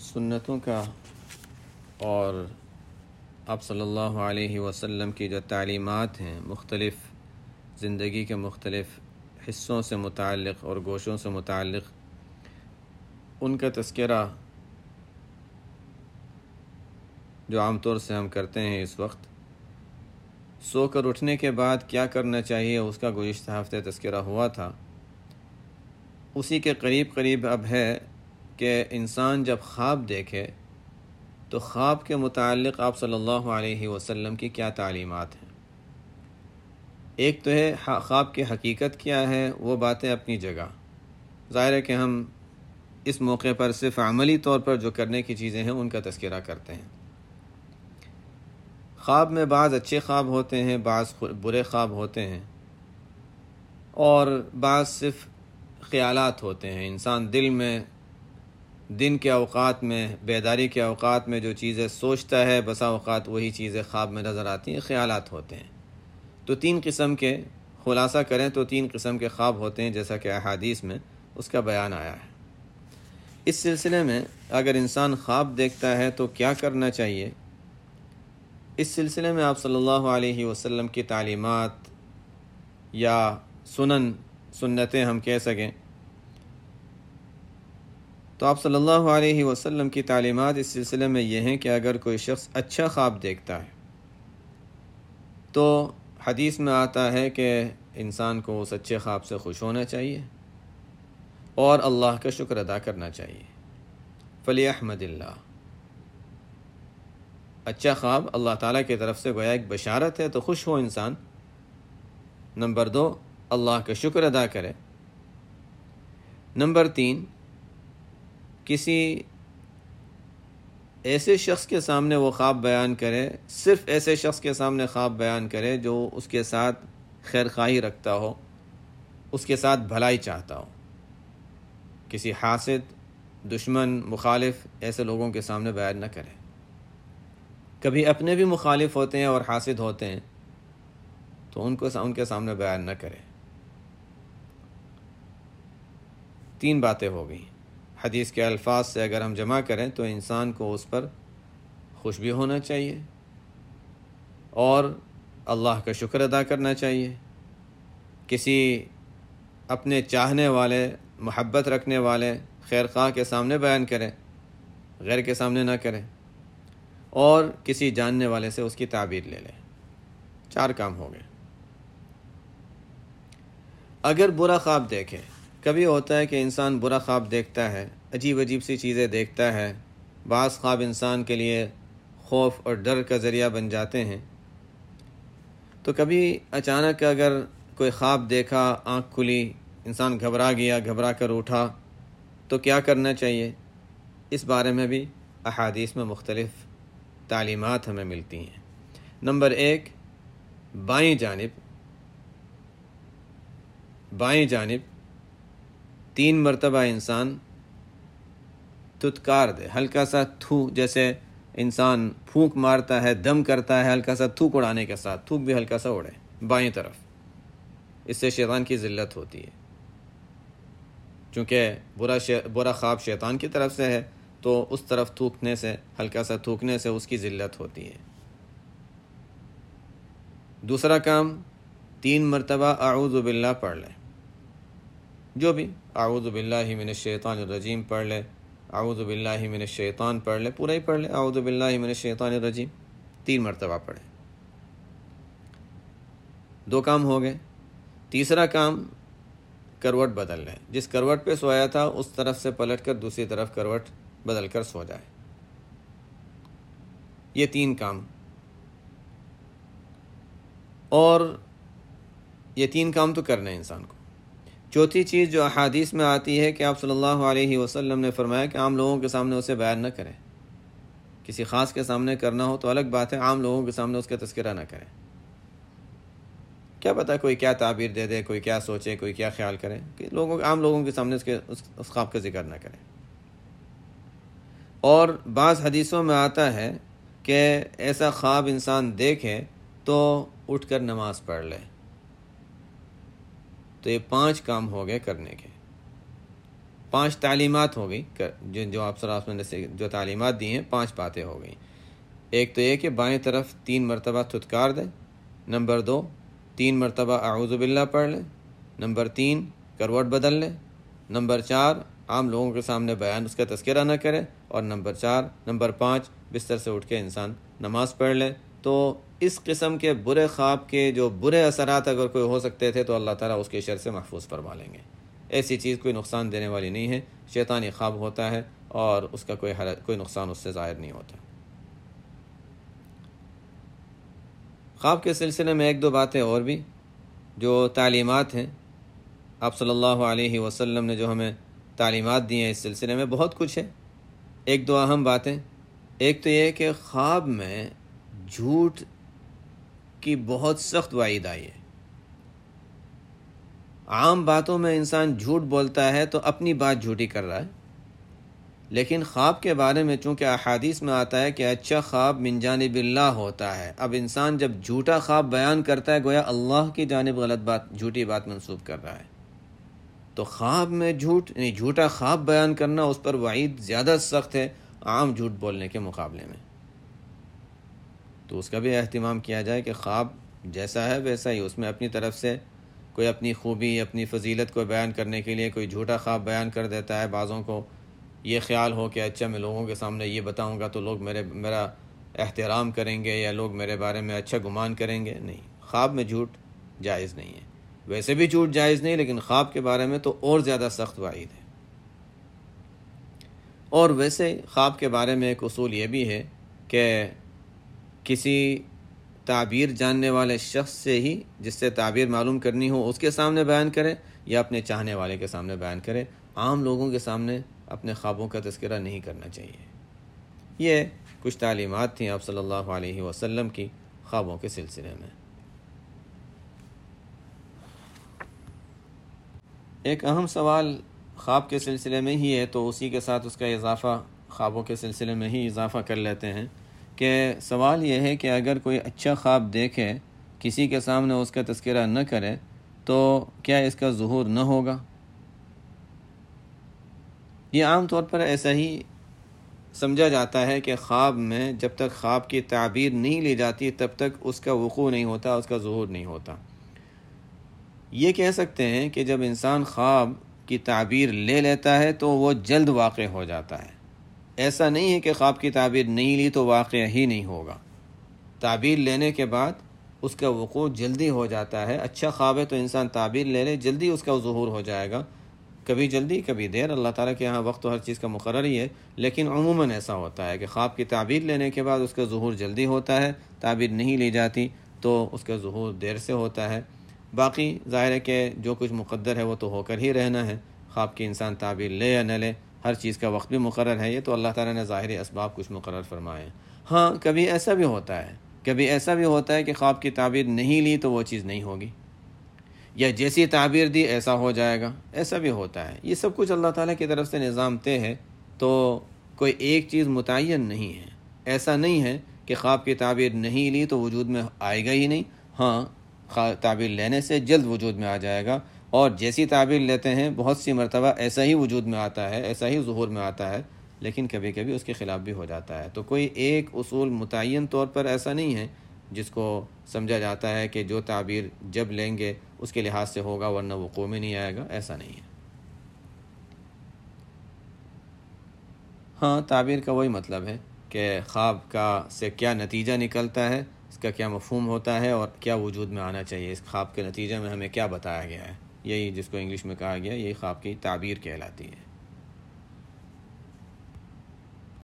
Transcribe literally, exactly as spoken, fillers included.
سنتوں کا اور آپ صلی اللہ علیہ وسلم کی جو تعلیمات ہیں مختلف زندگی کے مختلف حصوں سے متعلق اور گوشوں سے متعلق، ان کا تذکرہ جو عام طور سے ہم کرتے ہیں اس وقت، سو کر اٹھنے کے بعد کیا کرنا چاہیے اس کا گزشتہ ہفتے تذکرہ ہوا تھا، اسی کے قریب قریب اب ہے کہ انسان جب خواب دیکھے تو خواب کے متعلق آپ صلی اللہ علیہ وسلم کی کیا تعلیمات ہیں۔ ایک تو ہے خواب کی حقیقت کیا ہے، وہ باتیں اپنی جگہ، ظاہر ہے کہ ہم اس موقع پر صرف عملی طور پر جو کرنے کی چیزیں ہیں ان کا تذکرہ کرتے ہیں۔ خواب میں بعض اچھے خواب ہوتے ہیں، بعض برے خواب ہوتے ہیں، اور بعض صرف خیالات ہوتے ہیں۔ انسان دل میں دن کے اوقات میں، بیداری کے اوقات میں جو چیزیں سوچتا ہے، بسا اوقات وہی چیزیں خواب میں نظر آتی ہیں، خیالات ہوتے ہیں۔ تو تین قسم کے، خلاصہ کریں تو تین قسم کے خواب ہوتے ہیں، جیسا کہ احادیث میں اس کا بیان آیا ہے۔ اس سلسلے میں اگر انسان خواب دیکھتا ہے تو کیا کرنا چاہیے، اس سلسلے میں آپ صلی اللہ علیہ وسلم کی تعلیمات یا سنن سنتیں ہم کہہ سکیں، تو آپ صلی اللہ علیہ وسلم کی تعلیمات اس سلسلے میں یہ ہیں کہ اگر کوئی شخص اچھا خواب دیکھتا ہے تو حدیث میں آتا ہے کہ انسان کو اس اچھے خواب سے خوش ہونا چاہیے اور اللہ کا شکر ادا کرنا چاہیے۔ فلیحمد اللہ، اچھا خواب اللہ تعالیٰ کی طرف سے گویا ایک بشارت ہے، تو خوش ہو انسان۔ نمبر دو، اللہ کا شکر ادا کرے۔ نمبر تین، کسی ایسے شخص کے سامنے وہ خواب بیان کرے، صرف ایسے شخص کے سامنے خواب بیان کرے جو اس کے ساتھ خیر خواہی رکھتا ہو، اس کے ساتھ بھلائی چاہتا ہو۔ کسی حاسد، دشمن، مخالف ایسے لوگوں کے سامنے بیان نہ کرے۔ کبھی اپنے بھی مخالف ہوتے ہیں اور حاسد ہوتے ہیں تو ان کو ان کے سامنے بیان نہ کرے۔ تین باتیں ہو گئیں۔ حدیث کے الفاظ سے اگر ہم جمع کریں تو انسان کو اس پر خوش بھی ہونا چاہیے اور اللہ کا شکر ادا کرنا چاہیے۔ کسی اپنے چاہنے والے، محبت رکھنے والے، خیر خواہ کے سامنے بیان کرے، غیر کے سامنے نہ کرے، اور کسی جاننے والے سے اس کی تعبیر لے لے۔ چار کام ہو گئے۔ اگر برا خواب دیکھے، کبھی ہوتا ہے کہ انسان برا خواب دیکھتا ہے، عجیب عجیب سی چیزیں دیکھتا ہے، بعض خواب انسان کے لیے خوف اور ڈر کا ذریعہ بن جاتے ہیں، تو کبھی اچانک اگر کوئی خواب دیکھا، آنکھ کھلی، انسان گھبرا گیا، گھبرا کر اٹھا، تو کیا کرنا چاہیے، اس بارے میں بھی احادیث میں مختلف تعلیمات ہمیں ملتی ہیں۔ نمبر ایک، بائیں جانب بائیں جانب تین مرتبہ انسان تھتکار دے، ہلکا سا تھو، جیسے انسان پھونک مارتا ہے، دم کرتا ہے، ہلکا سا تھوک اڑانے کے ساتھ تھوک بھی ہلکا سا اڑے بائیں طرف۔ اس سے شیطان کی ذلت ہوتی ہے، چونکہ برا شے برا خواب شیطان کی طرف سے ہے، تو اس طرف تھوکنے سے، ہلکا سا تھوکنے سے اس کی ذلت ہوتی ہے۔ دوسرا کام، تین مرتبہ اعوذ باللہ پڑھ لیں، جو بھی، اعوذ باللہ من الشیطان الرجیم پڑھ لے، اعوذ باللہ من الشیطان پڑھ لے، پورا ہی پڑھ لے، اعوذ باللہ من الشیطان الرجیم تین مرتبہ پڑھیں۔ دو کام ہو گئے۔ تیسرا کام، کروٹ بدل لیں، جس کروٹ پہ سویا تھا اس طرف سے پلٹ کر دوسری طرف کروٹ بدل کر سو جائے۔ یہ تین کام، اور یہ تین کام تو کرنا ہے انسان کو۔ چوتھی چیز جو احادیث میں آتی ہے کہ آپ صلی اللہ علیہ وسلم نے فرمایا کہ عام لوگوں کے سامنے اسے بیان نہ کریں۔ کسی خاص کے سامنے کرنا ہو تو الگ بات ہے، عام لوگوں کے سامنے اس کا تذکرہ نہ کریں۔ کیا پتہ کوئی کیا تعبیر دے دے، کوئی کیا سوچے، کوئی کیا خیال کرے، کہ لوگوں عام لوگوں کے سامنے اس کے اس خواب کا ذکر نہ کریں۔ اور بعض حدیثوں میں آتا ہے کہ ایسا خواب انسان دیکھے تو اٹھ کر نماز پڑھ لے۔ تو یہ پانچ کام ہو گئے کرنے کے۔ پانچ تعلیمات ہو گئی جو جو آپ صلی اللہ علیہ وسلم نے جو تعلیمات دی ہیں، پانچ باتیں ہو گئیں۔ ایک تو یہ کہ بائیں طرف تین مرتبہ تھتکار دیں، نمبر دو تین مرتبہ اعوذ باللہ پڑھ لیں، نمبر تین کروٹ بدل لیں، نمبر چار عام لوگوں کے سامنے بیان اس کا تذکرہ نہ کرے، اور نمبر چار نمبر پانچ بستر سے اٹھ کے انسان نماز پڑھ لے۔ تو اس قسم کے برے خواب کے جو برے اثرات اگر کوئی ہو سکتے تھے تو اللہ تعالیٰ اس کے شر سے محفوظ فرما لیں گے۔ ایسی چیز کوئی نقصان دینے والی نہیں ہے، شیطانی خواب ہوتا ہے اور اس کا کوئی حرج کوئی نقصان اس سے ظاہر نہیں ہوتا۔ خواب کے سلسلے میں ایک دو باتیں اور بھی جو تعلیمات ہیں، آپ صلی اللہ علیہ وسلم نے جو ہمیں تعلیمات دی ہیں اس سلسلے میں بہت کچھ ہے۔ ایک دو اہم باتیں، ایک تو یہ کہ خواب میں جھوٹ کی بہت سخت وعید آئی ہے۔ عام باتوں میں انسان جھوٹ بولتا ہے تو اپنی بات جھوٹی کر رہا ہے، لیکن خواب کے بارے میں چونکہ احادیث میں آتا ہے کہ اچھا خواب من جانب اللہ ہوتا ہے، اب انسان جب جھوٹا خواب بیان کرتا ہے گویا اللہ کی جانب غلط بات جھوٹی بات منسوب کر رہا ہے۔ تو خواب میں جھوٹ یعنی جھوٹا خواب بیان کرنا اس پر وعید زیادہ سخت ہے عام جھوٹ بولنے کے مقابلے میں۔ تو اس کا بھی اہتمام کیا جائے کہ خواب جیسا ہے ویسا ہی، اس میں اپنی طرف سے کوئی اپنی خوبی اپنی فضیلت کو بیان کرنے کے لیے کوئی جھوٹا خواب بیان کر دیتا ہے، بعضوں کو یہ خیال ہو کہ اچھا میں لوگوں کے سامنے یہ بتاؤں گا تو لوگ میرے میرا احترام کریں گے یا لوگ میرے بارے میں اچھا گمان کریں گے۔ نہیں، خواب میں جھوٹ جائز نہیں ہے، ویسے بھی جھوٹ جائز نہیں، لیکن خواب کے بارے میں تو اور زیادہ سخت وعید ہے۔ اور ویسے خواب کے بارے میں ایک اصول یہ بھی ہے کہ کسی تعبیر جاننے والے شخص سے ہی جس سے تعبیر معلوم کرنی ہو اس کے سامنے بیان کرے یا اپنے چاہنے والے کے سامنے بیان کرے، عام لوگوں کے سامنے اپنے خوابوں کا تذکرہ نہیں کرنا چاہیے۔ یہ کچھ تعلیمات تھیں آپ صلی اللہ علیہ وسلم کی خوابوں کے سلسلے میں۔ ایک اہم سوال خواب کے سلسلے میں ہی ہے، تو اسی کے ساتھ اس کا اضافہ خوابوں کے سلسلے میں ہی اضافہ کر لیتے ہیں کہ سوال یہ ہے کہ اگر کوئی اچھا خواب دیکھے کسی کے سامنے اس کا تذکرہ نہ کرے تو کیا اس کا ظہور نہ ہوگا؟ یہ عام طور پر ایسا ہی سمجھا جاتا ہے کہ خواب میں جب تک خواب کی تعبیر نہیں لی جاتی تب تک اس کا وقوع نہیں ہوتا، اس کا ظہور نہیں ہوتا۔ یہ کہہ سکتے ہیں کہ جب انسان خواب کی تعبیر لے لیتا ہے تو وہ جلد واقع ہو جاتا ہے۔ ایسا نہیں ہے کہ خواب کی تعبیر نہیں لی تو واقع ہی نہیں ہوگا، تعبیر لینے کے بعد اس کا وقوع جلدی ہو جاتا ہے۔ اچھا خواب ہے تو انسان تعبیر لے لے جلدی اس کا ظہور ہو جائے گا، کبھی جلدی کبھی دیر، اللہ تعالیٰ کے یہاں وقت تو ہر چیز کا مقرر ہی ہے، لیکن عموماً ایسا ہوتا ہے کہ خواب کی تعبیر لینے کے بعد اس کا ظہور جلدی ہوتا ہے، تعبیر نہیں لی جاتی تو اس کا ظہور دیر سے ہوتا ہے۔ باقی ظاہر ہے کہ جو کچھ مقدر ہے وہ تو ہو کر ہی رہنا ہے، خواب کی انسان تعبیر لے یا نہ لے، ہر چیز کا وقت بھی مقرر ہے، یہ تو اللہ تعالیٰ نے ظاہری اسباب کچھ مقرر فرمائے ہیں۔ ہاں کبھی ایسا بھی ہوتا ہے کبھی ایسا بھی ہوتا ہے کہ خواب کی تعبیر نہیں لی تو وہ چیز نہیں ہوگی، یا جیسی تعبیر دی ایسا ہو جائے گا، ایسا بھی ہوتا ہے۔ یہ سب کچھ اللہ تعالیٰ کی طرف سے نظام طے ہے، تو کوئی ایک چیز متعین نہیں ہے۔ ایسا نہیں ہے کہ خواب کی تعبیر نہیں لی تو وجود میں آئے گا ہی نہیں، ہاں تعبیر لینے سے جلد وجود میں آ جائے گا، اور جیسی تعبیر لیتے ہیں بہت سی مرتبہ ایسا ہی وجود میں آتا ہے، ایسا ہی ظہور میں آتا ہے، لیکن کبھی کبھی اس کے خلاف بھی ہو جاتا ہے۔ تو کوئی ایک اصول متعین طور پر ایسا نہیں ہے جس کو سمجھا جاتا ہے کہ جو تعبیر جب لیں گے اس کے لحاظ سے ہوگا ورنہ وقوع میں نہیں آئے گا، ایسا نہیں ہے۔ ہاں تعبیر کا وہی مطلب ہے کہ خواب کا سے کیا نتیجہ نکلتا ہے، اس کا کیا مفہوم ہوتا ہے اور کیا وجود میں آنا چاہیے، اس خواب کے نتیجے میں ہمیں کیا بتایا گیا ہے، یہی جس کو انگلش میں کہا گیا یہی خواب کی تعبیر کہلاتی ہے۔